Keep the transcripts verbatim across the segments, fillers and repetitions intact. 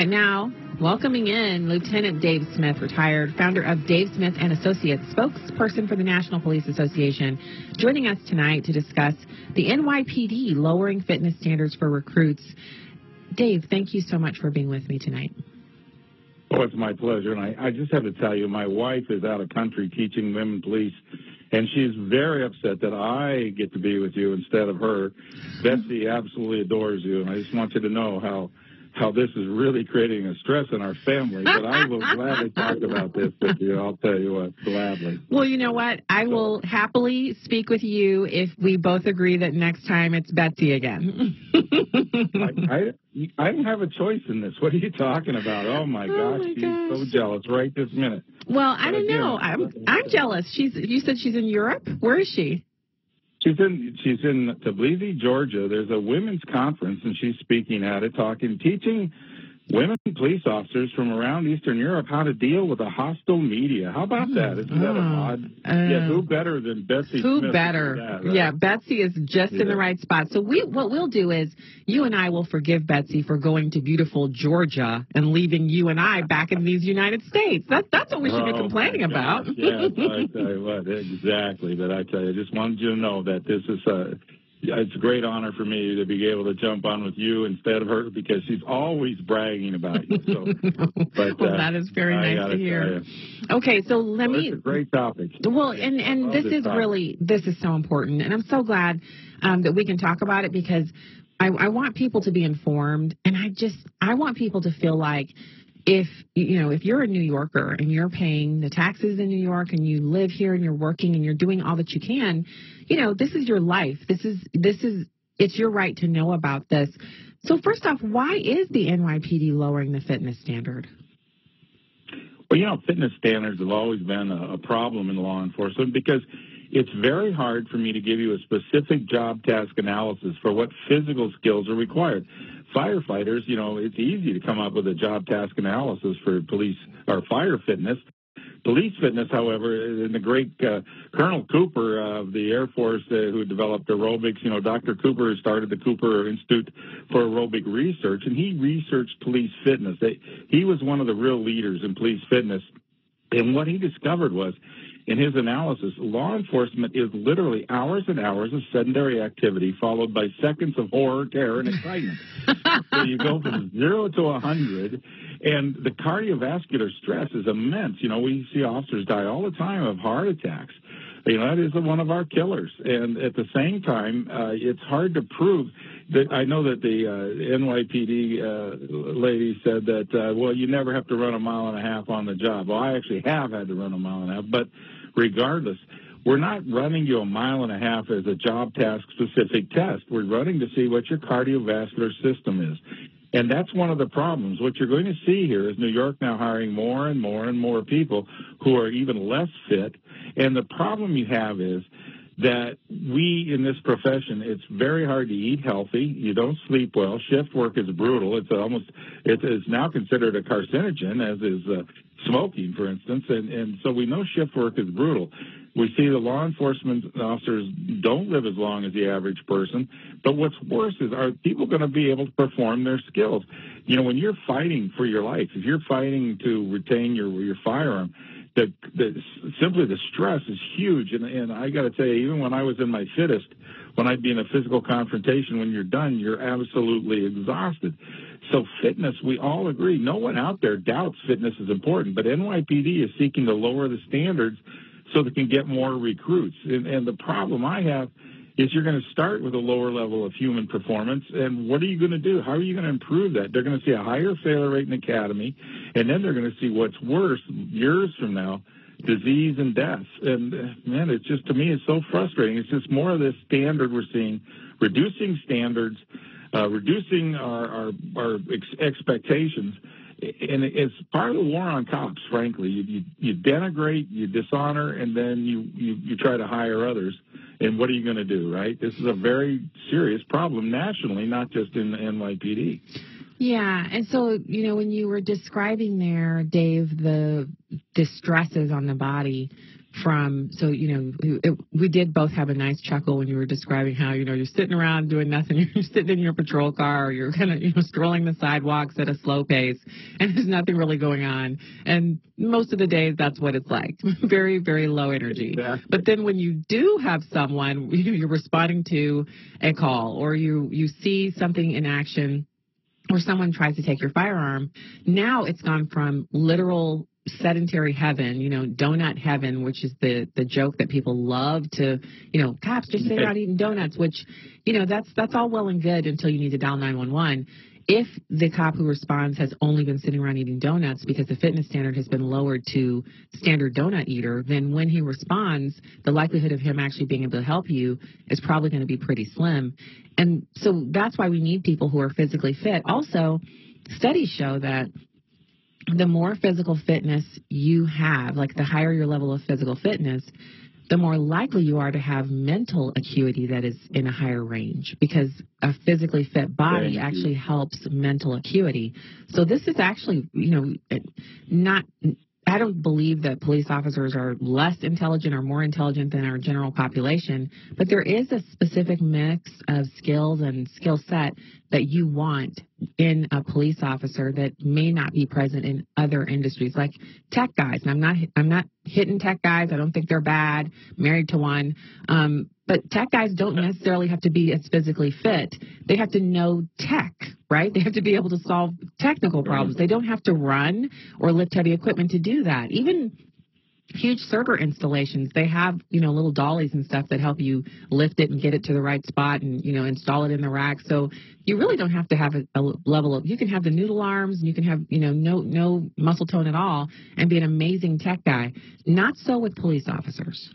Right now, welcoming in Lieutenant Dave Smith, retired, founder of Dave Smith and Associates, spokesperson for the National Police Association, joining us tonight to discuss the N Y P D lowering fitness standards for recruits. Dave, thank you so much for being with me tonight. Oh, it's my pleasure. And I, I just have to tell you, my wife is out of country teaching women police, and she's very upset that I get to be with you instead of her. Betsy absolutely adores you, and I just want you to know how how this is really creating a stress in our family. But I will gladly talk about this with you. I'll tell you what, gladly. Well, you know what? I will happily speak with you if we both agree that next time it's Betsy again. I, I, I don't have a choice in this. What are you talking about? Oh, my gosh. Oh my She's gosh. so jealous right this minute. Well, I But don't again, know. I'm I'm jealous. She's. You said she's in Europe? Where is she? She's in she's in Tbilisi, Georgia. There's a women's conference, and she's speaking at it, talking, teaching women police officers from around Eastern Europe how to deal with a hostile media. How about that? Isn't that Oh, odd? uh, yeah, who better than Betsy Who Smith better? to do that, right? Yeah, Betsy is just Yeah. in the right spot. So we, what we'll do is, you and I will forgive Betsy for going to beautiful Georgia and leaving you and I back in these United States. That's that's what we should be Oh, complaining my about. gosh. Yeah, I tell you what, exactly. But I tell you, I just wanted you to know that this is a, it's a great honor for me to be able to jump on with you instead of her, because she's always bragging about you. So, but, well, uh, that is very I nice to hear. tell Okay, so let Well, me. It's a great topic. Well, and and Love this this is topic. really this is so important, and I'm so glad um, that we can talk about it, because I, I want people to be informed, and I just I want people to feel like, if you know if you're a New Yorker and you're paying the taxes in New York and you live here and you're working and you're doing all that you can, you know this is your life. This is this is it's your right to know about this. So first off, why is the N Y P D lowering the fitness standard? Well, you know, fitness standards have always been a, a problem in law enforcement, because it's very hard for me to give you a specific job task analysis for what physical skills are required. Firefighters, you know, it's easy to come up with a job task analysis for police or fire fitness. Police fitness, however, and the great uh, Colonel Cooper of the Air Force uh, who developed aerobics, you know, Doctor Cooper started the Cooper Institute for Aerobic Research, and he researched police fitness. They, he was one of the real leaders in police fitness. And what he discovered was, in his analysis, law enforcement is literally hours and hours of sedentary activity followed by seconds of horror, terror, and excitement. So you go from zero to a hundred, and the cardiovascular stress is immense. You know, we see officers die all the time of heart attacks. You know, that is one of our killers. And at the same time, uh, it's hard to prove that. I know that the uh, N Y P D uh, lady said that, uh, well, you never have to run a mile and a half on the job. Well, I actually have had to run a mile and a half, but regardless, we're not running you a mile and a half as a job task specific test. We're running to see what your cardiovascular system is. And that's one of the problems. What you're going to see here is New York now hiring more and more and more people who are even less fit. And the problem you have is that we in this profession, it's very hard to eat healthy. You don't sleep well. Shift work is brutal. It's almost, it is now considered a carcinogen, as is uh, smoking, for instance. And, and so we know shift work is brutal. We see the law enforcement officers don't live as long as the average person. But what's worse is, are people going to be able to perform their skills? You know, when you're fighting for your life, if you're fighting to retain your your firearm, the, the simply the stress is huge. And, and I got to tell you, even when I was in my fittest, when I'd be in a physical confrontation, when you're done, you're absolutely exhausted. So fitness, we all agree. No one out there doubts fitness is important, but N Y P D is seeking to lower the standards so they can get more recruits. And, and the problem I have is you're going to start with a lower level of human performance, and what are you going to do? How are you going to improve that? They're going to see a higher failure rate in the academy, and then they're going to see what's worse years from now, disease and death. And, man, it's just, to me, it's so frustrating. It's just more of this standard we're seeing, reducing standards, uh, reducing our, our, our ex- expectations. And it's part of the war on cops, frankly. You, you, you denigrate, you dishonor, and then you, you, you try to hire others. And what are you going to do, right? This is a very serious problem nationally, not just in the N Y P D. Yeah, and so, you know, when you were describing there, Dave, the distresses on the body, from, so, you know, it, we did both have a nice chuckle when you were describing how, you know, you're sitting around doing nothing, you're sitting in your patrol car, or you're kind of, you know, strolling the sidewalks at a slow pace, and there's nothing really going on. And most of the days, that's what it's like. Very, very low energy. Exactly. But then when you do have someone, you know, you're responding to a call, or you, you see something in action, or someone tries to take your firearm, now it's gone from literal sedentary heaven, you know, donut heaven, which is the the joke that people love to, you know, cops just sit around eating donuts, which, you know, that's that's all well and good until you need to dial nine one one. If the cop who responds has only been sitting around eating donuts because the fitness standard has been lowered to standard donut eater, then when he responds, the likelihood of him actually being able to help you is probably going to be pretty slim. And so that's why we need people who are physically fit. Also, studies show that the more physical fitness you have, like the higher your level of physical fitness, the more likely you are to have mental acuity that is in a higher range, because a physically fit body actually helps mental acuity. So this is actually, you know, not, I don't believe that police officers are less intelligent or more intelligent than our general population, but there is a specific mix of skills and skill set that you want in a police officer that may not be present in other industries, like tech guys. And I'm not, I'm not hitting tech guys. I don't think they're bad. Married to one. Um, but tech guys don't necessarily have to be as physically fit. They have to know tech, right? They have to be able to solve technical problems. They don't have to run or lift heavy equipment to do that. Even huge server installations, they have, you know, little dollies and stuff that help you lift it and get it to the right spot and, you know, install it in the rack. So you really don't have to have a, a level of, you can have the noodle arms and you can have, you know, no, no muscle tone at all and be an amazing tech guy. Not so with police officers.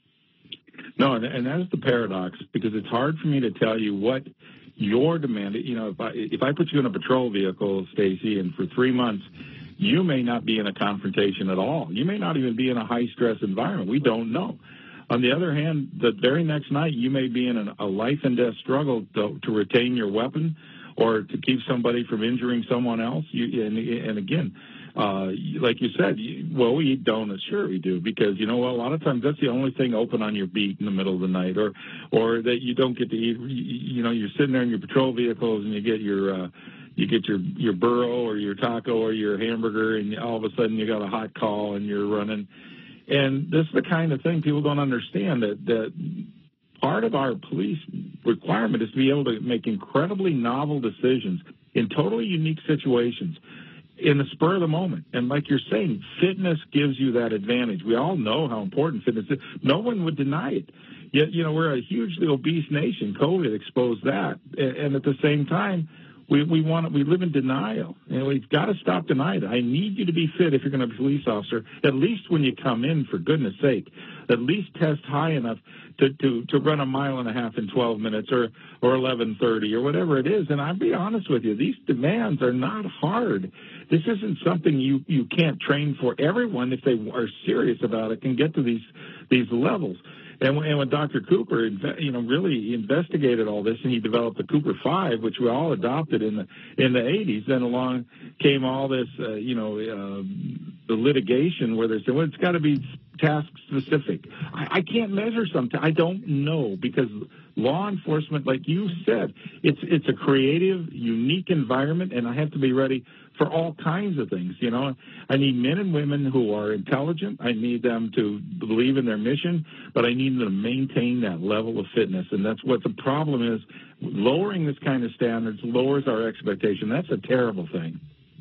No, and, and that is the paradox, because it's hard for me to tell you what your demand, you know, if I, if I put you in a patrol vehicle, Stacey, and for three months, you may not be in a confrontation at all. You may not even be in a high-stress environment. We don't know. On the other hand, the very next night, you may be in an, a life-and-death struggle to, to retain your weapon or to keep somebody from injuring someone else. You, and, and again, uh, like you said, you, well, we eat donuts. Sure we do, because, you know, a lot of times that's the only thing open on your beat in the middle of the night, or or that you don't get to eat. You, you know, you're sitting there in your patrol vehicles and you get your... Uh, You get your, your burro or your taco or your hamburger, and all of a sudden you got a hot call and you're running. And this is the kind of thing people don't understand, that, that part of our police requirement is to be able to make incredibly novel decisions in totally unique situations in the spur of the moment. And like you're saying, fitness gives you that advantage. We all know how important fitness is. No one would deny it. Yet, you know, we're a hugely obese nation. COVID exposed that. And at the same time, We we want we live in denial, and we've got to stop denying it. I need you to be fit if you're going to be a police officer. At least when you come in, for goodness sake, at least test high enough to, to, to run a mile and a half in twelve minutes or or eleven thirty or whatever it is. And I'll be honest with you, these demands are not hard. This isn't something you, you can't train for. Everyone, if they are serious about it, can get to these these levels. And when, and when Doctor Cooper, you know, really investigated all this, and he developed the Cooper Five, which we all adopted in the in the eighties, then along came all this, uh, you know, uh, the litigation where they said, well, it's got to be task specific. I, I can't measure something. I don't know, because law enforcement, like you said, it's it's a creative, unique environment, and I have to be ready for all kinds of things. You know, I need men and women who are intelligent. I need them to believe in their mission, but I need them to maintain that level of fitness. And that's what the problem is. Lowering this kind of standards lowers our expectation. That's a terrible thing.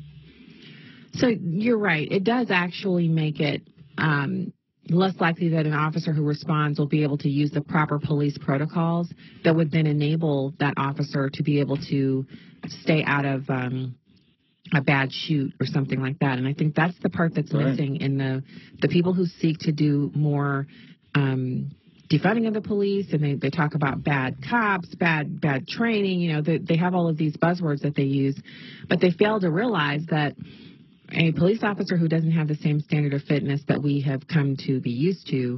So you're right. It does actually make it um, less likely that an officer who responds will be able to use the proper police protocols that would then enable that officer to be able to stay out of um, a bad shoot or something like that. And I think that's the part that's right. missing in the the people who seek to do more um, defunding of the police, and they, they talk about bad cops, bad bad training. You know, they, they have all of these buzzwords that they use, but they fail to realize that a police officer who doesn't have the same standard of fitness that we have come to be used to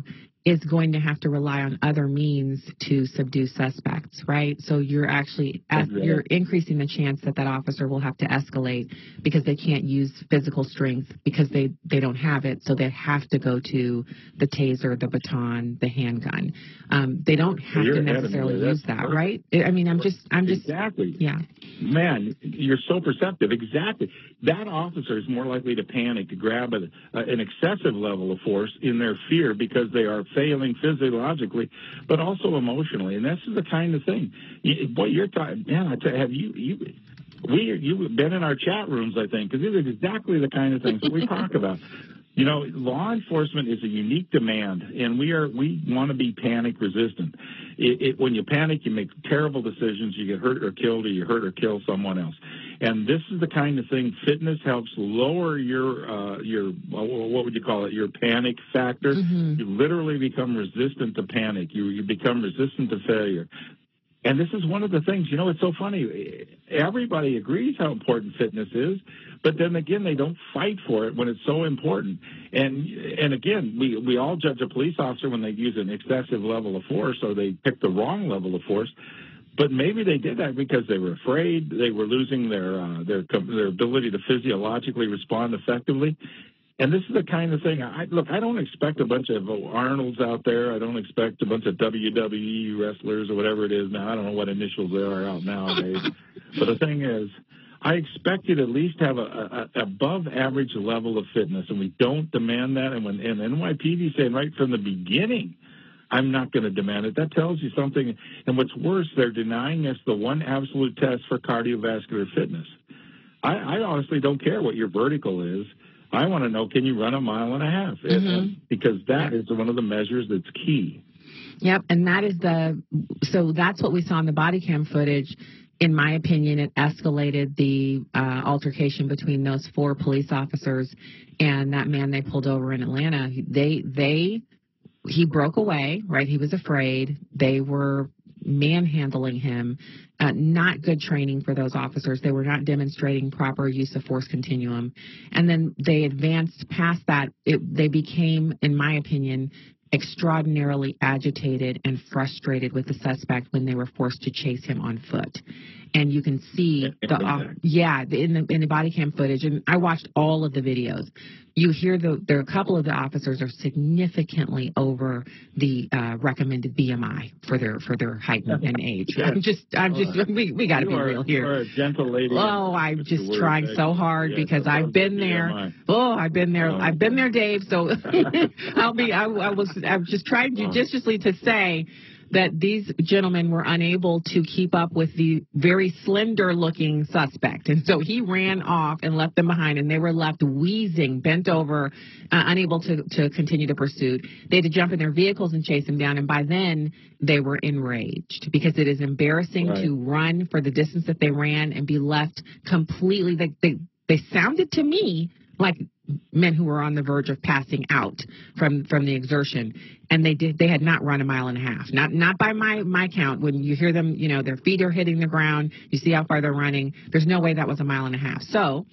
is going to have to rely on other means to subdue suspects, right? So you're actually as, you're increasing the chance that that officer will have to escalate because they can't use physical strength because they, they don't have it. So they have to go to the taser, the baton, the handgun. Um, they don't have you're to necessarily use that, perfect. right? I mean, I'm just, I'm just exactly. Yeah. Man, you're so perceptive. Exactly. That officer is more likely to panic, to grab a, a, an excessive level of force in their fear because they are failing physiologically, but also emotionally. And this is the kind of thing. You, boy, you're talking, man, I tell you, have you, you, we, you've been in our chat rooms, I think, because these are exactly the kind of things that we talk about. You know, law enforcement is a unique demand, and we are we want to be panic resistant. It, it, when you panic, you make terrible decisions. You get hurt or killed, or you hurt or kill someone else. And this is the kind of thing. Fitness helps lower your uh, your what would you call it? Your panic factor. Mm-hmm. You literally become resistant to panic. You you become resistant to failure. And this is one of the things, you know, it's so funny. Everybody agrees how important fitness is, but then again, they don't fight for it when it's so important. And and again, we, we all judge a police officer when they use an excessive level of force or they pick the wrong level of force. But maybe they did that because they were afraid, they were losing their uh, their their ability to physiologically respond effectively. And this is the kind of thing, I, look, I don't expect a bunch of Arnolds out there. I don't expect a bunch of W W E wrestlers or whatever it is now. I don't know what initials there are out nowadays. But the thing is, I expect you to at least have a, a, a above average level of fitness, and we don't demand that. And when and N Y P D saying right from the beginning, I'm not going to demand it, that tells you something. And what's worse, they're denying us the one absolute test for cardiovascular fitness. I, I honestly don't care what your vertical is. I want to know, can you run a mile and a half? Mm-hmm. And, because that yeah. is one of the measures that's key. Yep, and that is the, so that's what we saw in the body cam footage. In my opinion, it escalated the uh, altercation between those four police officers and that man they pulled over in Atlanta. They, they, he broke away, right? He was afraid. They were manhandling him. Uh, not good training for those officers. They were not demonstrating proper use of force continuum. And then they advanced past that. It, they became, in my opinion, extraordinarily agitated and frustrated with the suspect when they were forced to chase him on foot. And you can see the uh, yeah in the in the body cam footage, and I watched all of the videos. You hear the there are a couple of the officers are significantly over the uh, recommended B M I for their for their height and age. Yes. I'm just I'm just uh, we we got to be are, real here. You are a gentle lady. Oh, I'm just trying so hard yes, because I've been there. B M I. Oh, I've been there. Oh. I've been there, Dave. So I'll be. I, I was. I'm just trying judiciously to say that these gentlemen were unable to keep up with the very slender-looking suspect. And so he ran off and left them behind, and they were left wheezing, bent over, uh, unable to, to continue the pursuit. They had to jump in their vehicles and chase him down, and by then they were enraged because it is embarrassing right. to run for the distance that they ran and be left completely. They, they, they sounded to me like men who were on the verge of passing out from from the exertion, and they did they had not run a mile and a half, not not by my my count. When you hear them, you know, their feet are hitting the ground, you see how far they're running. There's no way that was a mile and a half. So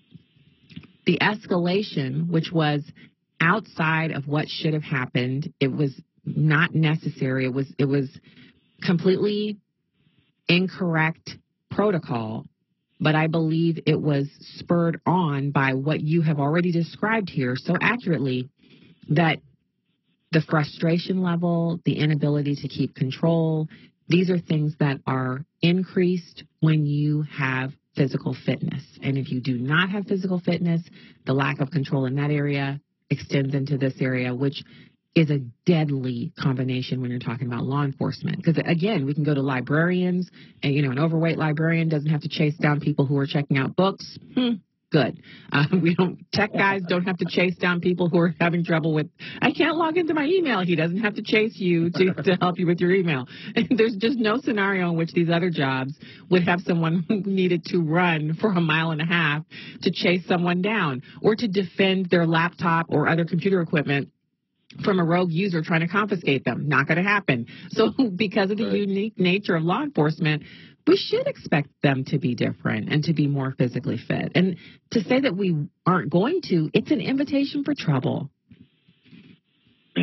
the escalation, which was outside of what should have happened, it was not necessary. It was it was completely incorrect protocol. But I believe it was spurred on by what you have already described here so accurately, that the frustration level, the inability to keep control, these are things that are increased when you have physical fitness. And if you do not have physical fitness, the lack of control in that area extends into this area, which is a deadly combination when you're talking about law enforcement. Because, again, we can go to librarians, and, you know, an overweight librarian doesn't have to chase down people who are checking out books. Hmm, good. Uh, we don't, tech guys don't have to chase down people who are having trouble with, I can't log into my email. He doesn't have to chase you to, to help you with your email. And there's just no scenario in which these other jobs would have someone who needed to run for a mile and a half to chase someone down or to defend their laptop or other computer equipment from a rogue user trying to confiscate them. Not going to happen. So because of the right. unique nature of law enforcement, we should expect them to be different and to be more physically fit. And to say that we aren't going to, it's an invitation for trouble. Man,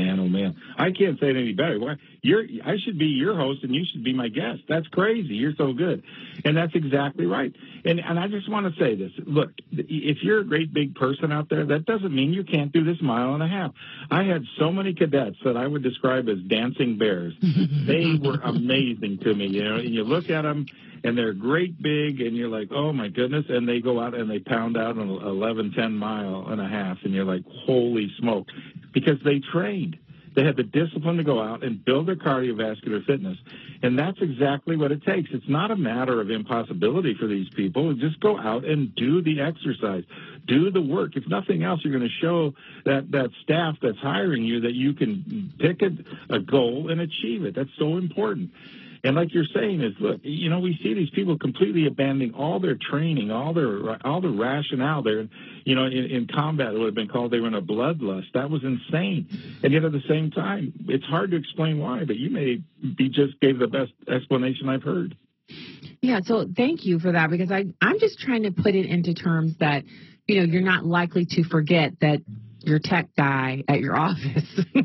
man, oh man. I can't say it any better. Why you're I should be your host and you should be my guest. That's crazy. You're so good. And that's exactly right. And and I just want to say this. Look, if you're a great big person out there, that doesn't mean you can't do this mile and a half. I had so many cadets that I would describe as dancing bears. They were amazing to me. You know, and you look at them and they're great big, and you're like, oh, my goodness, and they go out and they pound out an eleven, ten mile and a half, and you're like, holy smoke, because they trained. They had the discipline to go out and build their cardiovascular fitness, and that's exactly what it takes. It's not a matter of impossibility for these people. Just go out and do the exercise, do the work. If nothing else, you're going to show that, that staff that's hiring you that you can pick a, a goal and achieve it. That's so important. And like you're saying is, look, you know, we see these people completely abandoning all their training, all their all the rationale there. You know, in, in combat, it would have been called they were in a bloodlust. That was insane. And yet at the same time, it's hard to explain why, but you may be just gave the best explanation I've heard. Yeah, so thank you for that, because I, I'm just trying to put it into terms that, you know, you're not likely to forget that your tech guy at your office,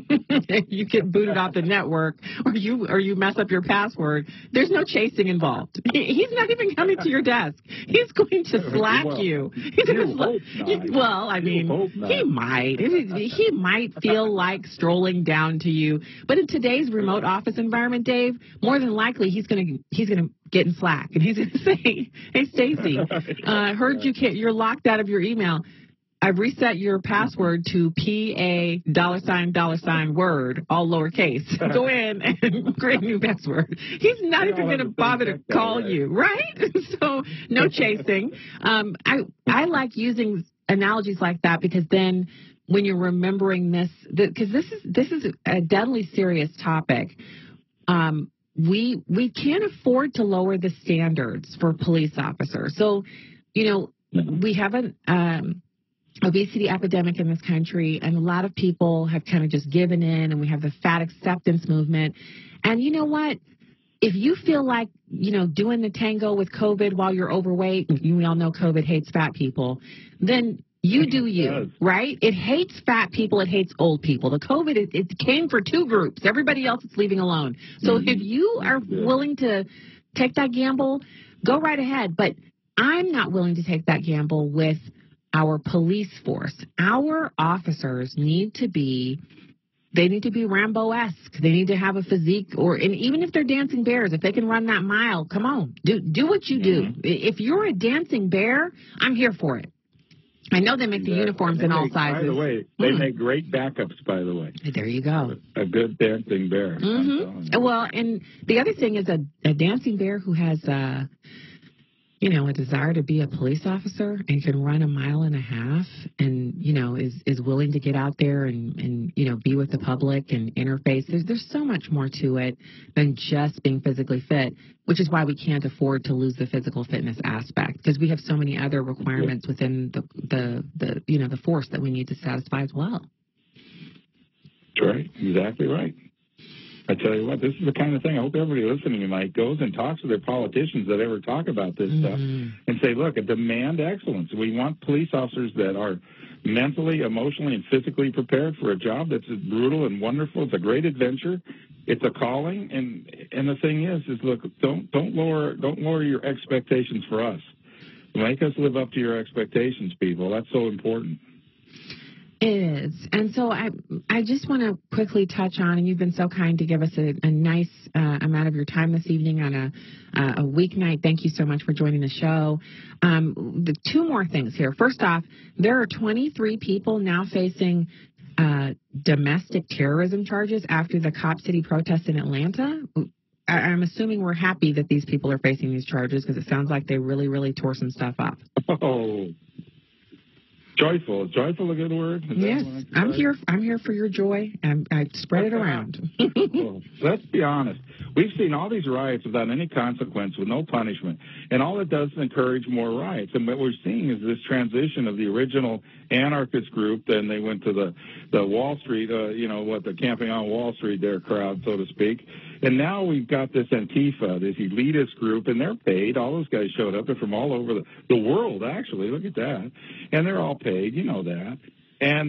you get booted off the network, or you or you mess up your password. There's no chasing involved. He, he's not even coming to your desk. He's going to slack well, you. He's you gonna hope sla- not. Well, I mean, he might. He might feel like strolling down to you. But in today's remote office environment, Dave, more than likely he's gonna he's gonna get in Slack and he's gonna say, "Hey, Stacy, I uh, heard you can't. You're locked out of your email. I've reset your password to P A dollar sign dollar sign word, all lowercase. Go in and create a new password." He's not even going to bother to call you, right? So no chasing. Um, I I like using analogies like that, because then when you're remembering this, because this is this is a deadly serious topic. Um, we we can't afford to lower the standards for police officers. So, you know, we haven't. Um, obesity epidemic in this country, and a lot of people have kind of just given in, and we have the fat acceptance movement. And you know what? If you feel like, you know, doing the tango with COVID while you're overweight, we all know COVID hates fat people, then you do you, right? It hates fat people. It hates old people. The COVID, it, it came for two groups. Everybody else it's leaving alone. So if you are willing to take that gamble, go right ahead. But I'm not willing to take that gamble with our police force. Our officers need to be, they need to be Rambo-esque. They need to have a physique, or, and even if they're dancing bears, if they can run that mile, come on, do do what you do. Mm-hmm. If you're a dancing bear, I'm here for it. I know they make the uniforms in all sizes. By the way, they mm. make great backups, by the way. There you go. A good dancing bear. Mm-hmm. Well, and the other thing is a, a dancing bear who has uh you know, a desire to be a police officer and can run a mile and a half, and, you know, is, is willing to get out there and, and, you know, be with the public and interface. There's, there's so much more to it than just being physically fit, which is why we can't afford to lose the physical fitness aspect, because we have so many other requirements within the, the, the, you know, the force that we need to satisfy as well. That's right. Exactly right. I tell you what, this is the kind of thing I hope everybody listening tonight goes and talks to their politicians that ever talk about this mm-hmm. stuff and say, look, demand excellence. We want police officers that are mentally, emotionally, and physically prepared for a job that's brutal and wonderful. It's a great adventure. It's a calling. And and the thing is, is look, don't don't lower don't lower your expectations for us. Make us live up to your expectations, people. That's so important. It is. And so I I just want to quickly touch on, and you've been so kind to give us a, a nice uh, amount of your time this evening on a, uh, a weeknight. Thank you so much for joining the show. Um, the two more things here. First off, there are twenty-three people now facing uh, domestic terrorism charges after the Cop City protests in Atlanta. I, I'm assuming we're happy that these people are facing these charges, because it sounds like they really, really tore some stuff up. Oh. Joyful. Is joyful a good word? Is yes, I'm here. I'm here for your joy, and I spread it around. Well, let's be honest. We've seen all these riots without any consequence, with no punishment, and all it does is encourage more riots. And what we're seeing is this transition of the original anarchist group. Then they went to the the Wall Street, uh, you know, what the camping on Wall Street, their crowd, so to speak. And now we've got this Antifa, this elitist group, and they're paid. All those guys showed up. They're from all over the, the world, actually. Look at that. And they're all paid. You know that. And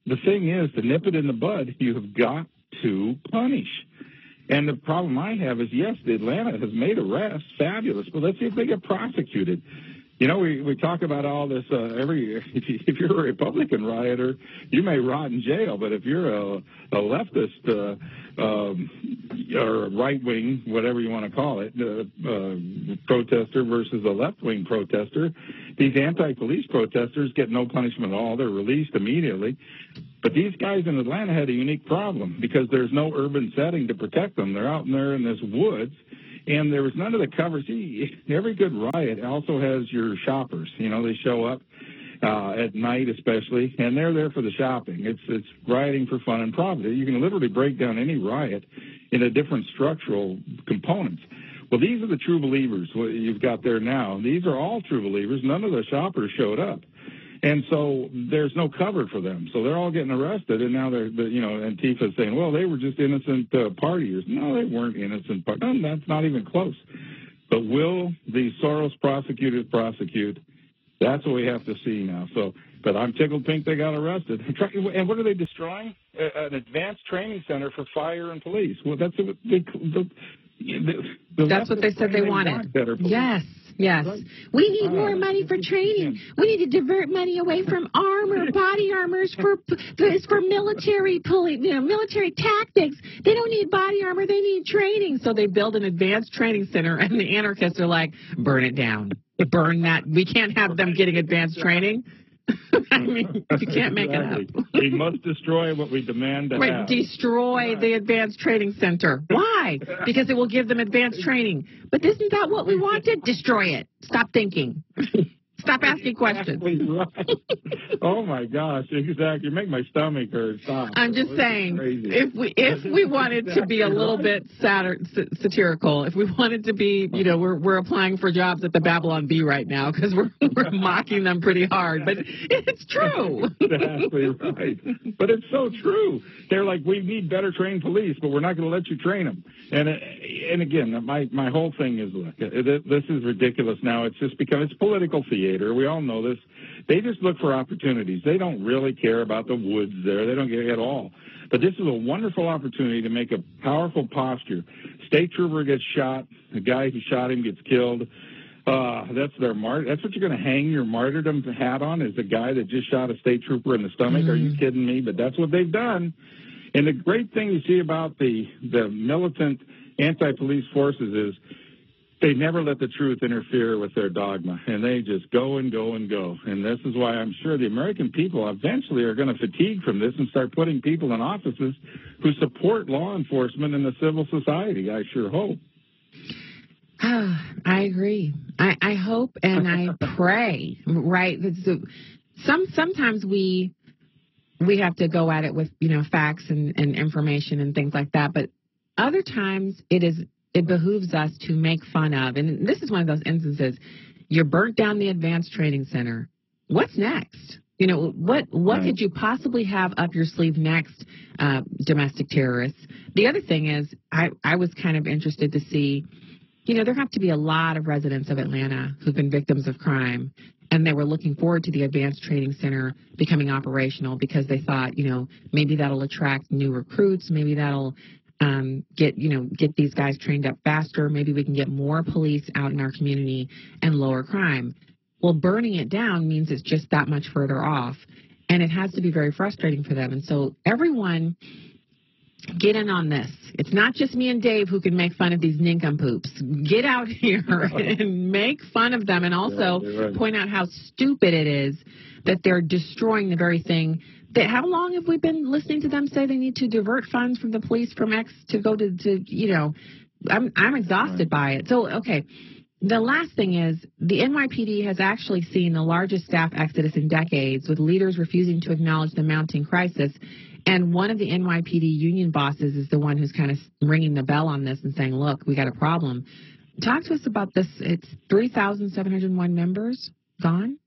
the thing is, to nip it in the bud, you have got to punish. And the problem I have is, yes, the Atlanta has made arrests, fabulous, but let's see if they get prosecuted. You know, we, we talk about all this uh, every if, you, if you're a Republican rioter, you may rot in jail, but if you're a, a leftist uh, um, or a right-wing, whatever you want to call it, uh, uh, protester versus a left-wing protester, these anti-police protesters get no punishment at all. They're released immediately. But these guys in Atlanta had a unique problem because there's no urban setting to protect them. They're out in there in this woods. And there was none of the cover. See, every good riot also has your shoppers. You know, they show up uh, at night especially, and they're there for the shopping. It's it's rioting for fun and profit. You can literally break down any riot into different structural components. Well, these are the true believers what you've got there now. These are all true believers. None of the shoppers showed up. And so there's no cover for them. So they're all getting arrested, and now they're, you know, Antifa's saying, well, they were just innocent uh, partiers. No, they weren't innocent partiers. No, that's not even close. But will the Soros prosecutors prosecute? That's what we have to see now. So, but I'm tickled pink they got arrested. And what are they destroying? An advanced training center for fire and police. Well, that's what they, the, the, the That's what they said they, they wanted. Want yes. Yes. Right. We need Uh, more money for training. We need to divert money away from armor, body armors for it's for military poli- you know, military tactics. They don't need body armor, they need training. So they build an advanced training center, and the anarchists are like, burn it down. Burn that. We can't have them getting advanced training. I mean, you can't make exactly. it up. We must destroy what we demand to right, have. Destroy the advanced training center. Why? Because it will give them advanced training. But isn't that what we wanted? Destroy it. Stop thinking. Stop asking questions. Exactly right. Oh my gosh! Exactly. You make my stomach hurt. Stop. I'm just This saying, if we if we wanted exactly to be a little right. bit satir- satirical, if we wanted to be, you know, we're we're applying for jobs at the Babylon Bee right now because we're we're mocking them pretty hard, but it's true. Exactly right. But it's so true. They're like, we need better trained police, but we're not going to let you train them. And and again, my my whole thing is, look, this is ridiculous. Now it's just because it's political theater. We all know this. They just look for opportunities. They don't really care about the woods there. They don't care at all. But this is a wonderful opportunity to make a powerful posture. State trooper gets shot. The guy who shot him gets killed. Uh, that's their mart. That's what you're going to hang your martyrdom hat on, is the guy that just shot a state trooper in the stomach. Mm-hmm. Are you kidding me? But that's what they've done. And the great thing you see about the the militant anti-police forces is they never let the truth interfere with their dogma, and they just go and go and go. And this is why I'm sure the American people eventually are going to fatigue from this and start putting people in offices who support law enforcement and the civil society, I sure hope. Oh, I agree. I, I hope and I pray, right? So some sometimes we we have to go at it with, you know, facts and, and information and things like that, but other times it is it behooves us to make fun of, and this is one of those instances, you burnt down the advanced training center. What's next? You know, what what could you possibly have up your sleeve next, uh, domestic terrorists? The other thing is, I, I was kind of interested to see, you know, there have to be a lot of residents of Atlanta who've been victims of crime, and they were looking forward to the advanced training center becoming operational because they thought, you know, maybe that'll attract new recruits, maybe that'll Um, get, you know, get these guys trained up faster. Maybe we can get more police out in our community and lower crime. Well, burning it down means it's just that much further off, and it has to be very frustrating for them. And so everyone get in on this. It's not just me and Dave who can make fun of these nincompoops. Get out here and make fun of them, and also yeah, right. point out how stupid it is that they're destroying the very thing. That, how long have we been listening to them say they need to divert funds from the police from X to go to, to you know, I'm I'm exhausted right. by it. So, okay, the last thing is the N Y P D has actually seen the largest staff exodus in decades, with leaders refusing to acknowledge the mounting crisis. And one of the N Y P D union bosses is the one who's kind of ringing the bell on this and saying, look, we got a problem. Talk to us about this. It's three thousand seven hundred one members gone.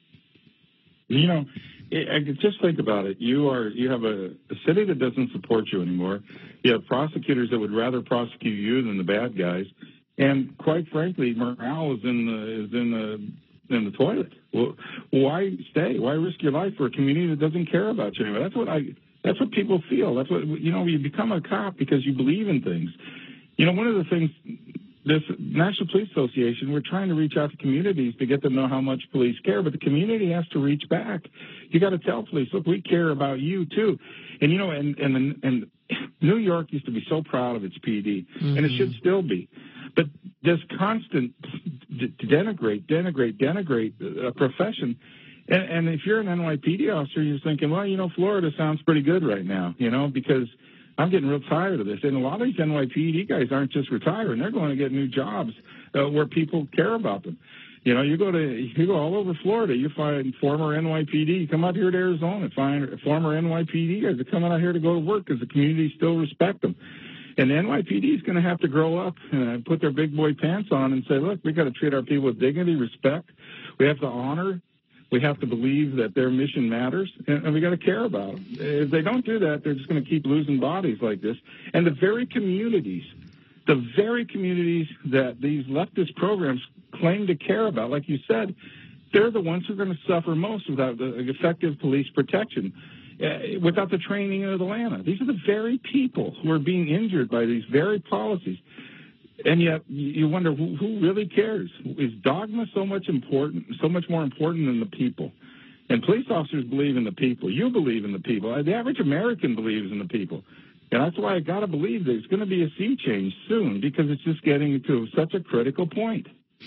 You know, I just think about it. You are you have a, a city that doesn't support you anymore. You have prosecutors that would rather prosecute you than the bad guys, and quite frankly, morale is in the is in the in the toilet. Well, why stay? Why risk your life for a community that doesn't care about you anymore? That's what I. That's what people feel. That's what you know. You become a cop because you believe in things. You know, one of the things. This National Police Association, we're trying to reach out to communities to get them to know how much police care, but the community has to reach back. You got to tell police, look, we care about you too. And you know, and and and New York used to be so proud of its P D, mm-hmm. and it should still be. But this constant denigrate, denigrate, denigrate a profession. And, and if you're an N Y P D officer, you're thinking, well, you know, Florida sounds pretty good right now, you know, because I'm getting real tired of this. And a lot of these N Y P D guys aren't just retiring. They're going to get new jobs uh, where people care about them. You know, you go to you go all over Florida, you find former N Y P D. You come out here to Arizona, find former N Y P D guys that come out here to go to work because the community still respect them. And the N Y P D is going to have to grow up and put their big boy pants on and say, look, we got to treat our people with dignity, respect. We have to honor. We have to believe that their mission matters, and, and we got to care about them. If they don't do that, they're just going to keep losing bodies like this. And the very communities, the very communities that these leftist programs claim to care about, like you said, they're the ones who are going to suffer most without the effective police protection, uh, without the training of Atlanta. These are the very people who are being injured by these very policies. And yet you wonder who, who really cares. Is dogma so much important, so much more important than the people? And police officers believe in the people. You believe in the people. The average American believes in the people. And that's why I got to believe there's going to be a sea change soon, because it's just getting to such a critical point.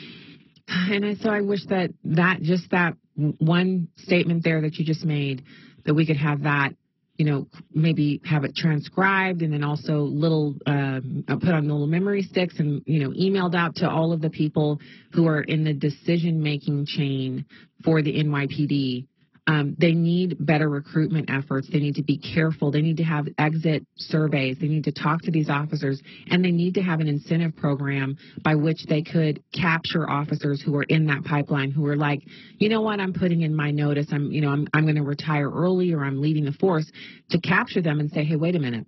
And so I wish that that just that one statement there that you just made, that we could have that, you know, maybe have it transcribed and then also little uh, put on little memory sticks and, you know, emailed out to all of the people who are in the decision-making chain for the N Y P D. Um, they need better recruitment efforts. They need to be careful. They need to have exit surveys. They need to talk to these officers, and they need to have an incentive program by which they could capture officers who are in that pipeline, who are like, you know what, I'm putting in my notice. I'm, you know, I'm, I'm going to retire early, or I'm leaving the force, to capture them and say, hey, wait a minute.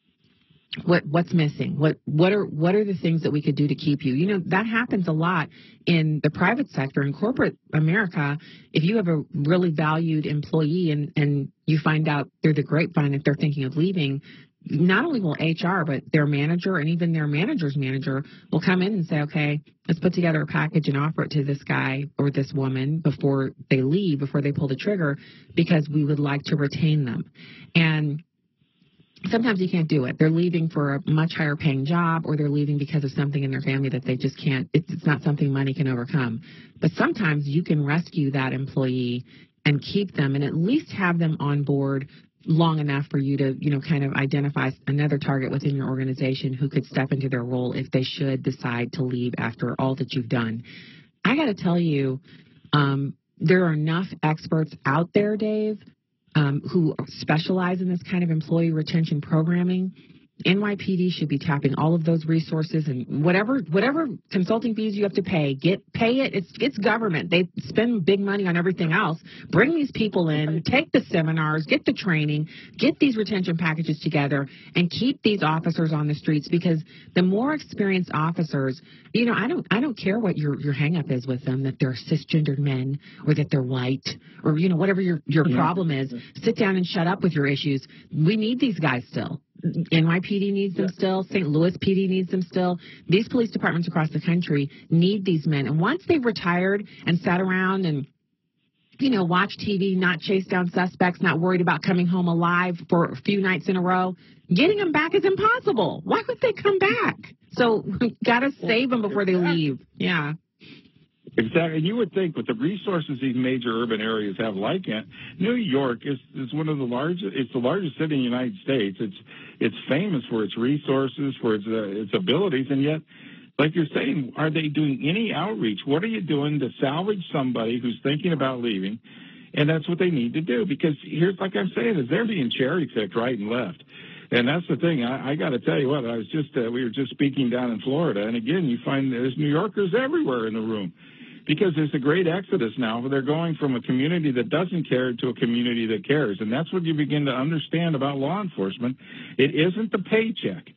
What what's missing? What what are what are the things that we could do to keep you? You know, that happens a lot in the private sector, in corporate America. If you have a really valued employee and, and you find out through the grapevine that they're thinking of leaving, not only will H R, but their manager and even their manager's manager will come in and say, okay, let's put together a package and offer it to this guy or this woman before they leave, before they pull the trigger, because we would like to retain them. And sometimes you can't do it. They're leaving for a much higher paying job, or they're leaving because of something in their family that they just can't, it's, it's not something money can overcome. But sometimes you can rescue that employee and keep them and at least have them on board long enough for you to, you know, kind of identify another target within your organization who could step into their role if they should decide to leave after all that you've done. I got to tell you, um, there are enough experts out there, Dave, Um, who specialize in this kind of employee retention programming. N Y P D should be tapping all of those resources, and whatever whatever consulting fees you have to pay, get pay it. It's it's government. They spend big money on everything else. Bring these people in, take the seminars, get the training, get these retention packages together, and keep these officers on the streets, because the more experienced officers, you know, I don't I don't care what your your hang up is with them, that they're cisgendered men or that they're white, or, you know, whatever your, your yeah. problem is. Sit down and shut up with your issues. We need these guys still. N Y P D needs them still. Saint Louis P D needs them still. These police departments across the country need these men. And once they've retired and sat around and, you know, watch T V, not chase down suspects, not worried about coming home alive for a few nights in a row, getting them back is impossible. Why would they come back? So we've got to save them before they leave. Yeah. Exactly. You would think with the resources these major urban areas have, like it, New York is, is one of the largest, it's the largest city in the United States. It's it's famous for its resources, for its, uh, its abilities, and yet, like you're saying, are they doing any outreach? What are you doing to salvage somebody who's thinking about leaving? And that's what they need to do, because here's, like I'm saying, is they're being cherry-picked right and left. And that's the thing. I, I got to tell you what, I was just, uh, we were just speaking down in Florida, and again, you find there's New Yorkers everywhere in the room. Because there's a great exodus now, where they're going from a community that doesn't care to a community that cares. And that's what you begin to understand about law enforcement. It isn't the paycheck.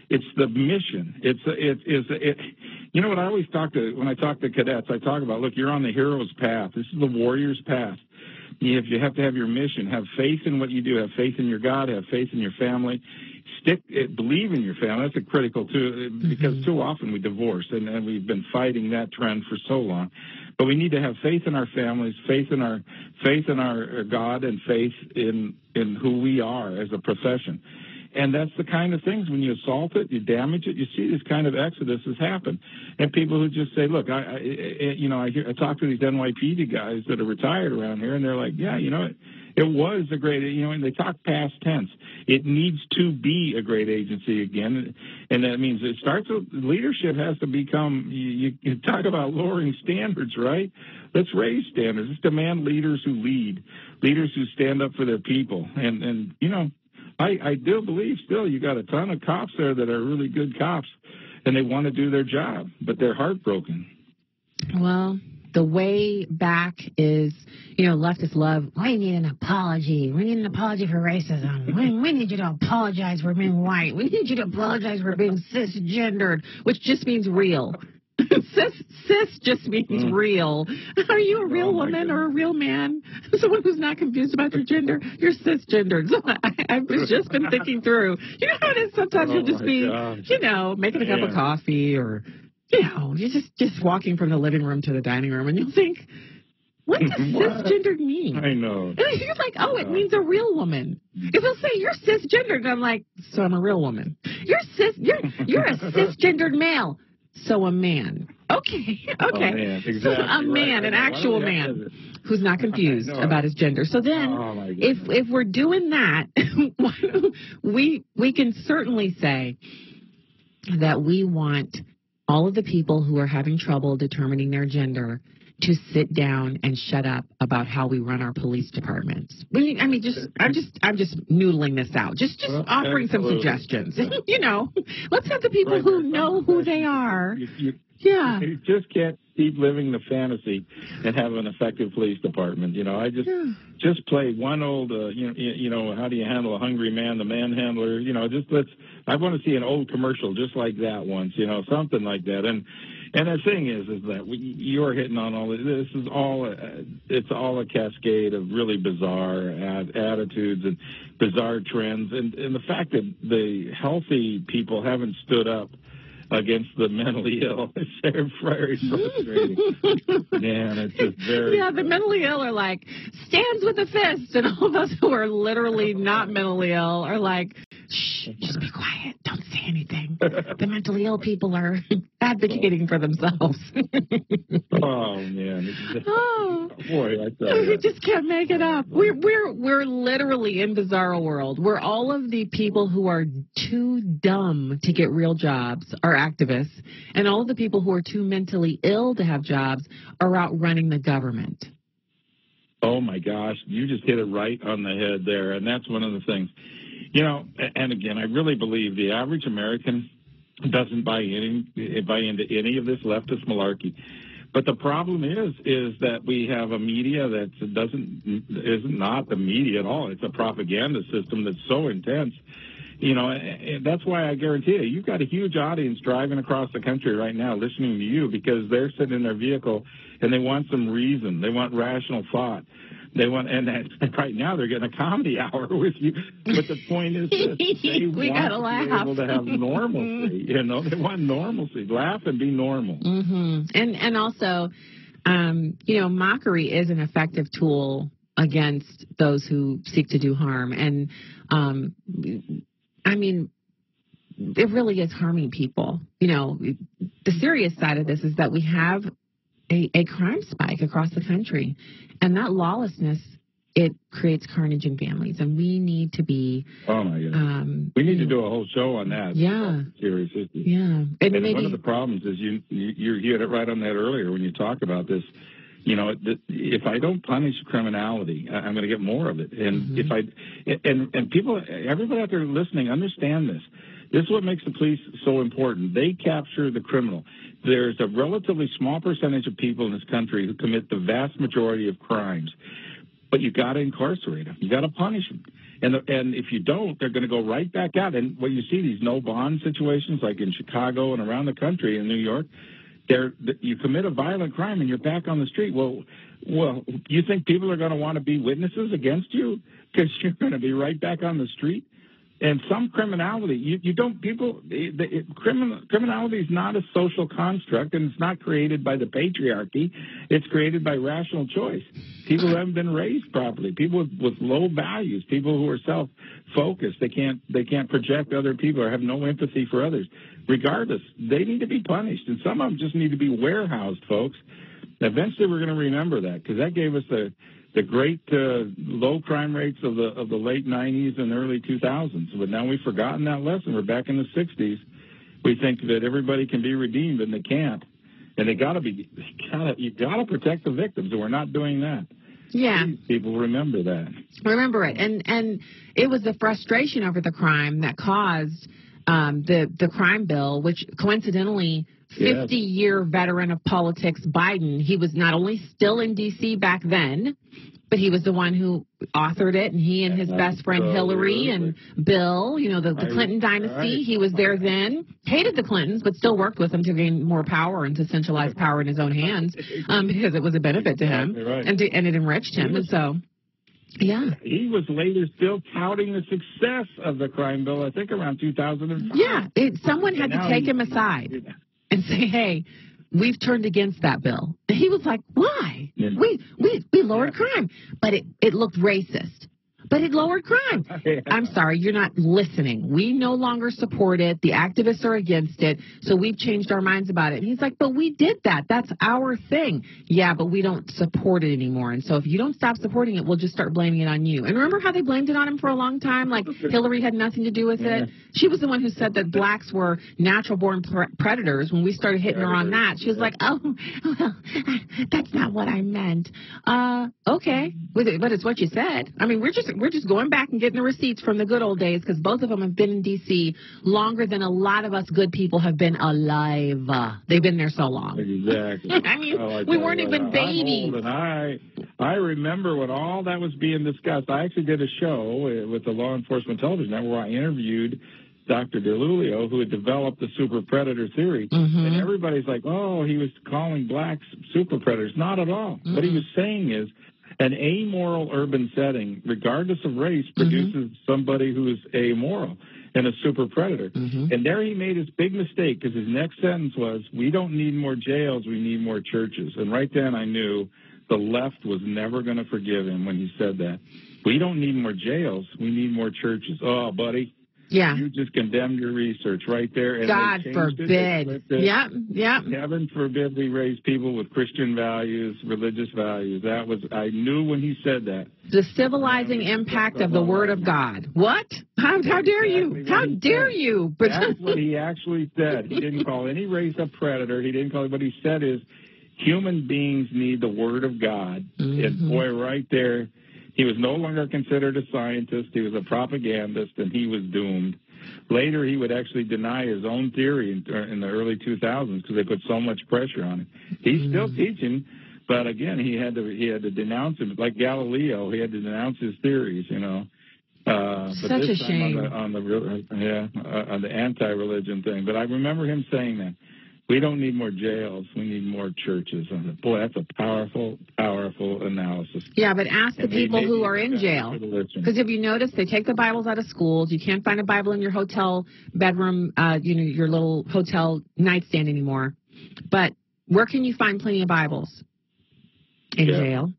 it's the mission. It's it is it, you know what I always talk to when I talk to cadets. I talk about, look, you're on the hero's path. This is the warrior's path. If you have to have your mission, have faith in what you do, have faith in your God, have faith in your family, stick, believe in your family. That's a critical too, because mm-hmm. too often we divorce, and, and we've been fighting that trend for so long. But we need to have faith in our families, faith in our faith in our God, and faith in in who we are as a profession. And that's the kind of things, when you assault it, you damage it, you see this kind of exoduses happen. And people who just say, look, I, I you know, I, hear, I talk to these N Y P D guys that are retired around here, and they're like, yeah, you know, it, it was a great, you know, and they talk past tense. It needs to be a great agency again. And that means it starts with leadership has to become, you, you talk about lowering standards, right? Let's raise standards. Let's demand leaders who lead, leaders who stand up for their people. And, and you know, I, I do believe still you got a ton of cops there that are really good cops, and they want to do their job, but they're heartbroken. Well, the way back is, you know, leftists love, we need an apology. We need an apology for racism. We, we need you to apologize for being white. We need you to apologize for being cisgendered, which just means real. cis, cis just means mm. real. Are you a real oh woman or a real man? Someone who's not confused about your gender? You're cisgendered. So I, I've just been thinking through. You know how it is sometimes oh you'll just be, gosh. you know, making a cup yeah. of coffee, or, you know, you're just, just walking from the living room to the dining room, and you'll think, what does cisgendered mean? I know. And you're like, oh, it means a real woman. If they'll say you're cisgendered, I'm like, so I'm a real woman. You're cis, you're, you're a cisgendered male. So a man. Okay, okay. Oh, man. Exactly. So a man, right. an actual man who's not confused about his gender. So then, oh, if if we're doing that, we we can certainly say that we want all of the people who are having trouble determining their gender to sit down and shut up about how we run our police departments. I mean, I mean, just I'm just I'm just noodling this out. Just just well, offering absolutely. some suggestions. You know, let's have the people right, who know who they are. You, you, yeah, you just can't keep living the fantasy and have an effective police department. You know, I just yeah. just play one old, uh, you know, you know, how do you handle a hungry man, the manhandler? You know, just let's. I want to see an old commercial just like that once. You know, something like that. And. And the thing is, is that we, you're hitting on all this. This is all, a, it's all a cascade of really bizarre ad, attitudes and bizarre trends. And, and the fact that the healthy people haven't stood up against the mentally ill, it's very, very frustrating. Man, it's just very... Yeah, the mentally ill are like, stands with a fist. And all of us who are literally not mentally ill are like, shh, just be quiet. Don't say anything. The mentally ill people are advocating for themselves. Oh, man. Just, oh, boy, I tell you. We just can't make it up. We're, we're, we're literally in bizarro world where all of the people who are too dumb to get real jobs are activists, and all of the people who are too mentally ill to have jobs are out running the government. Oh, my gosh. You just hit it right on the head there, and that's one of the things. You know, and again, I really believe the average American doesn't buy any buy into any of this leftist malarkey. But the problem is, is that we have a media that doesn't is not the media at all. It's a propaganda system that's so intense. You know, and that's why I guarantee you, you've got a huge audience driving across the country right now listening to you because they're sitting in their vehicle and they want some reason. They want rational thought. They want, and that, right now they're getting a comedy hour with you. But the point is that they we want gotta to laugh. be able to have normalcy. You know, they want normalcy. Laugh and be normal. Mm-hmm. And and also, um, you know, mockery is an effective tool against those who seek to do harm. And um, I mean, it really is harming people. You know, the serious side of this is that we have a, a crime spike across the country. And that lawlessness, it creates carnage in families. And we need to be... Oh, my God. Um, we need to do a whole show on that. Yeah. Serious issue. Yeah. And, and maybe, one of the problems is you, you, you hit it right on that earlier when you talk about this. You know, if I don't punish criminality, I'm going to get more of it. And mm-hmm. if I, and, and people, everybody out there listening, understand this. This is what makes the police so important. They capture the criminal. There's a relatively small percentage of people in this country who commit the vast majority of crimes, but you got to incarcerate them. You got to punish them. And and if you don't, they're going to go right back out. And what you see, these no bond situations like in Chicago and around the country, in New York, they're, you commit a violent crime and you're back on the street. Well, well, you think people are going to want to be witnesses against you because you're going to be right back on the street? And some criminality, you, you don't, people, the, it, criminal, criminality is not a social construct, and it's not created by the patriarchy. It's created by rational choice. People who haven't been raised properly, people with, with low values, people who are self-focused. They can't, they can't project other people or have no empathy for others. Regardless, they need to be punished, and some of them just need to be warehoused, folks. Eventually, we're going to remember that, because that gave us the the great uh, low crime rates of the of the late nineties and early two thousands. But now we've forgotten that lesson. We're back in the sixties. We think that everybody can be redeemed, and they can't. And they got to be. Gotta, you got to protect the victims, and we're not doing that. Yeah, Please, people remember that. Remember it, and and it was the frustration over the crime that caused um, the the crime bill, which coincidentally, fifty-year yes. veteran of politics, Biden, he was not only still in D C back then, but he was the one who authored it, and he and his best friend Hillary and Bill, you know, the, the Clinton dynasty, he was there then, hated the Clintons, but still worked with them to gain more power and to centralize power in his own hands um, because it was a benefit to him, and, to, and it enriched him, and so... Yeah. He was later still touting the success of the crime bill, I think around two thousand five. Yeah, it, someone had to take him aside and say, hey, we've turned against that bill. And he was like, why? Yeah. We, we, we lowered yeah. crime. But it, it looked racist. But it lowered crime. Yeah. I'm sorry, you're not listening. We no longer support it. The activists are against it. So we've changed our minds about it. And he's like, but we did that. That's our thing. Yeah, but we don't support it anymore. And so if you don't stop supporting it, we'll just start blaming it on you. And remember how they blamed it on him for a long time? Like Hillary had nothing to do with yeah. it. She was the one who said that blacks were natural-born pre- predators. When we started hitting her on that, she was like, oh, well, that's not what I meant. Uh, okay. But it's what you said. I mean, we're just... We're just going back and getting the receipts from the good old days, because both of them have been in D C longer than a lot of us good people have been alive. Uh, they've been there so long. Exactly. I mean, oh, I we weren't you, even babies. And I, I remember when all that was being discussed. I actually did a show with the Law Enforcement Television Network where I interviewed Doctor DeLulio, who had developed the super predator theory. Mm-hmm. And everybody's like, oh, he was calling blacks super predators. Not at all. Mm-hmm. What he was saying is, an amoral urban setting, regardless of race, produces mm-hmm. somebody who is amoral and a super predator. Mm-hmm. And there he made his big mistake, because his next sentence was, we don't need more jails, we need more churches. And right then I knew the left was never going to forgive him when he said that. We don't need more jails, we need more churches. Oh, buddy. Yeah. You just condemned your research right there. And God forbid. Yep, yep. Heaven forbid we raise people with Christian values, religious values. That was, I knew when he said that. The civilizing impact of the Word of God. What? How, how dare you? How dare you? But that's what he actually said. He didn't call any race a predator. He didn't call it. What he said is, human beings need the Word of God. Mm-hmm. And boy, right there, he was no longer considered a scientist. He was a propagandist, and he was doomed. Later, he would actually deny his own theory in, in the early two thousands because they put so much pressure on him. He's mm. still teaching, but again, he had to he had to denounce him, like Galileo. He had to denounce his theories, you know. Uh, but Such this a time shame on the, on the yeah uh, on the anti-religion thing. But I remember him saying that. We don't need more jails. We need more churches. And boy, that's a powerful, powerful analysis. Yeah, but ask the people who are in jail. Because if you notice, they take the Bibles out of schools. You can't find a Bible in your hotel bedroom, uh, you know, your little hotel nightstand anymore. But where can you find plenty of Bibles? In yeah. jail.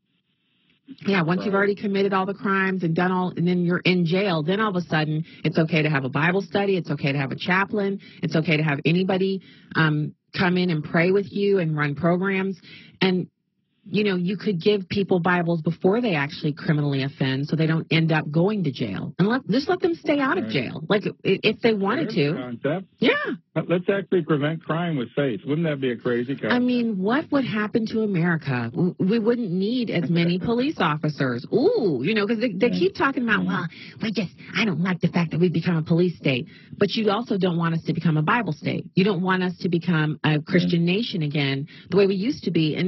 Yeah, once you've already committed all the crimes and done all, and then you're in jail, then all of a sudden it's okay to have a Bible study. It's okay to have a chaplain. It's okay to have anybody um, come in and pray with you and run programs. And, you know, you could give people Bibles before they actually criminally offend so they don't end up going to jail. And let, just let them stay out of jail, like if they wanted to. Concept. Yeah. Let's actually prevent crime with faith. Wouldn't that be a crazy concept? I mean, what would happen to America? We wouldn't need as many police officers. Ooh, you know, because they, they keep talking about, well, we just, I don't like the fact that we've become a police state. But you also don't want us to become a Bible state. You don't want us to become a Christian nation again, the way we used to be. And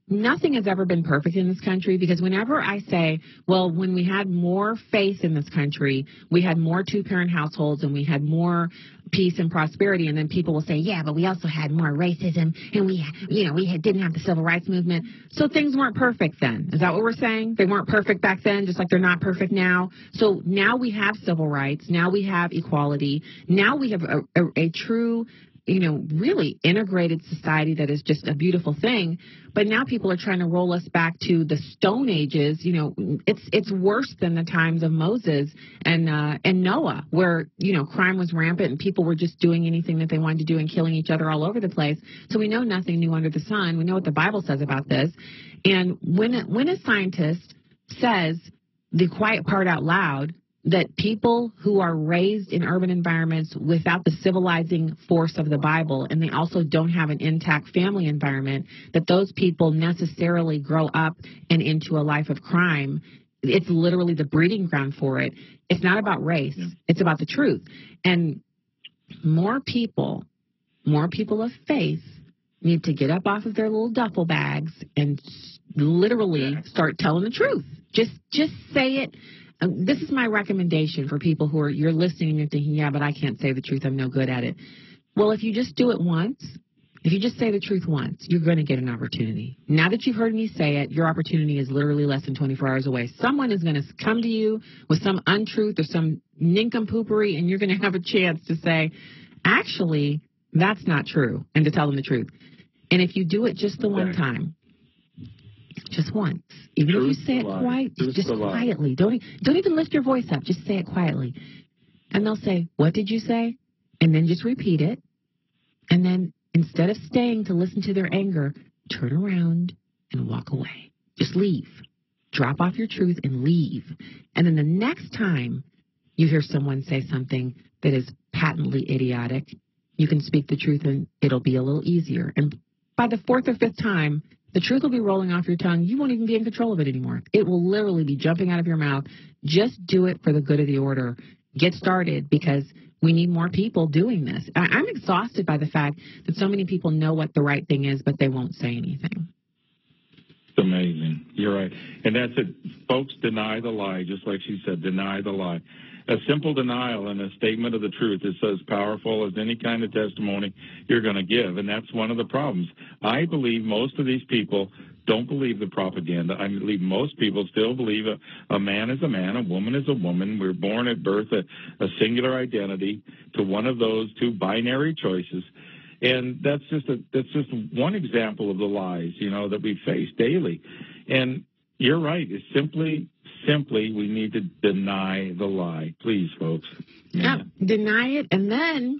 nothing has ever been perfect in this country, because whenever I say, well, when we had more faith in this country, we had more two-parent households and we had more peace and prosperity, and then people will say, yeah, but we also had more racism and we, you know, we had, didn't have the civil rights movement. So things weren't perfect then. Is that what we're saying? They weren't perfect back then, just like they're not perfect now. So now we have civil rights. Now we have equality. Now we have a, a, a true, you know, really integrated society that is just a beautiful thing. But now people are trying to roll us back to the Stone Ages. You know, it's it's worse than the times of Moses and uh, and Noah, where, you know, crime was rampant and people were just doing anything that they wanted to do and killing each other all over the place. So we know nothing new under the sun. We know what the Bible says about this. And when when a scientist says the quiet part out loud, that people who are raised in urban environments without the civilizing force of the Bible, and they also don't have an intact family environment, that those people necessarily grow up and into a life of crime. It's literally the breeding ground for it. It's not about race. Yeah. It's about the truth. And more people, more people of faith need to get up off of their little duffel bags and literally start telling the truth. Just, just say it. This is my recommendation for people who are, you're listening and you're thinking, yeah, but I can't say the truth. I'm no good at it. Well, if you just do it once, if you just say the truth once, you're going to get an opportunity. Now that you've heard me say it, your opportunity is literally less than twenty-four hours away. Someone is going to come to you with some untruth or some nincompoopery, and you're going to have a chance to say, actually, that's not true, and to tell them the truth. And if you do it just the one time, just once, even if you say it quiet, just quietly. Don't don't even lift your voice up. Just say it quietly. And they'll say, what did you say? And then just repeat it. And then instead of staying to listen to their anger, turn around and walk away. Just leave. Drop off your truth and leave. And then the next time you hear someone say something that is patently idiotic, you can speak the truth and it'll be a little easier. And by the fourth or fifth time, the truth will be rolling off your tongue. You won't even be in control of it anymore. It will literally be jumping out of your mouth. Just do it for the good of the order. Get started, because we need more people doing this. I- I'm exhausted by the fact that so many people know what the right thing is, but they won't say anything. It's amazing. You're right. And that's it. Folks, deny the lie, just like she said, deny the lie. A simple denial and a statement of the truth is as powerful as any kind of testimony you're going to give, and that's one of the problems. I believe most of these people don't believe the propaganda. I believe most people still believe a, a man is a man, a woman is a woman. We're born at birth a, a singular identity to one of those two binary choices. And that's just a, that's just one example of the lies, you know, that we face daily. And you're right. It's simply, simply we need to deny the lie. Please, folks. Yeah. yeah, deny it, and then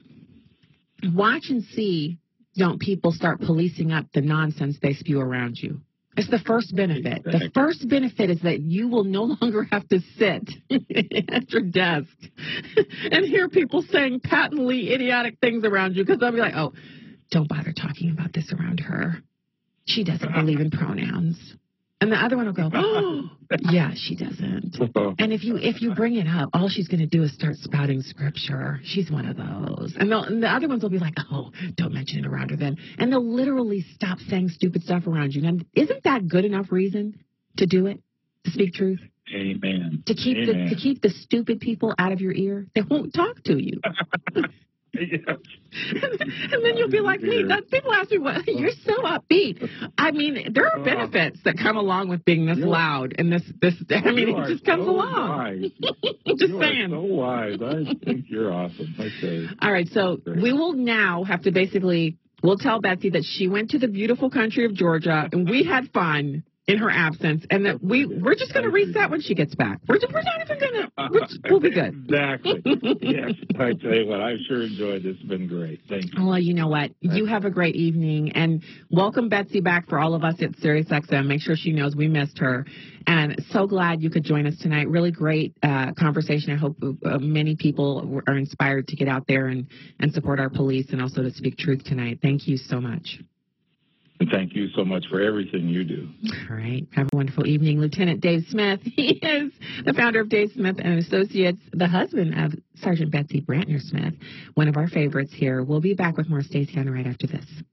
watch and see, don't people start policing up the nonsense they spew around you. It's the first benefit. Exactly. The first benefit is that you will no longer have to sit at your desk and hear people saying patently idiotic things around you, because they'll be like, oh, don't bother talking about this around her. She doesn't believe in pronouns. And the other one will go, oh, yeah, she doesn't. And if you if you bring it up, all she's going to do is start spouting scripture. She's one of those. And, and the other ones will be like, oh, don't mention it around her then. And they'll literally stop saying stupid stuff around you. Now, isn't that good enough reason to do it, to speak truth? Amen. To keep Amen. the to keep the stupid people out of your ear. They won't talk to you. Yes. And then you'll be like me. That, people ask me, "What? You're so upbeat." I mean, there are benefits that come along with being this loud and this. This. I mean, it just comes so along. Wise. Just you saying. Are so wise. I think you're awesome. Okay. All right, so we will now have to basically. We'll tell Betsy that she went to the beautiful country of Georgia and we had fun in her absence, and that we we're just going to reset when she gets back. We're just, we're not even going to. We'll be good. Exactly. Yes. I tell you what, I've sure enjoyed this. It's been great. Thank you. Well, you know what? You have a great evening, and welcome Betsy back for all of us at Sirius X M. Make sure she knows we missed her, and so glad you could join us tonight. Really great uh, conversation. I hope uh, many people are inspired to get out there and and support our police, and also to speak truth tonight. Thank you so much. And thank you so much for everything you do. All right. Have a wonderful evening. Lieutenant Dave Smith. He is the founder of Dave Smith and Associates, the husband of Sergeant Betsy Brantner Smith, one of our favorites here. We'll be back with more Stacey on right after this.